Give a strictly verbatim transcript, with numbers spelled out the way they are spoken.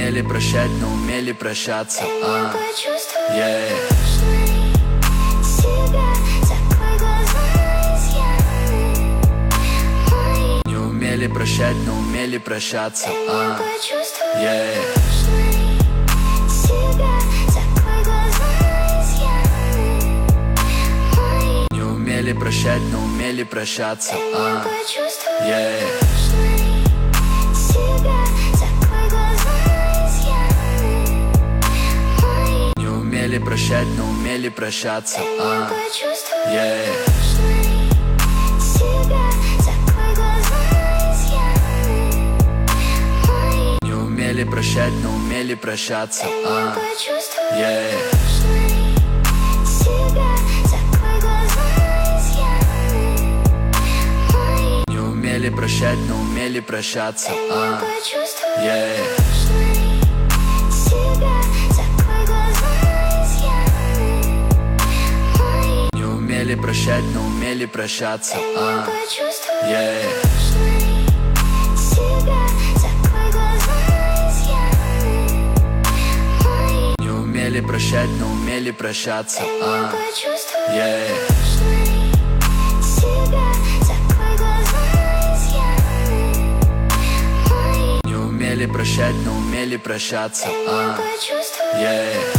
умели прощать, но умели прощаться. а. yeah. Не умели прощать, но умели прощаться. а. yeah. Не умели прощать, но умели прощаться. а. yeah. Не умели прощать, но умели прощаться. а. yeah. Не умели прощать, но умели прощаться. а. yeah. Не умели прощать, но умели прощаться. а. yeah. Не умели прощать, но умели прощаться. а. yeah. Не умели прощать, но умели прощаться. а. yeah. Не умели прощать, но умели прощаться. а. yeah.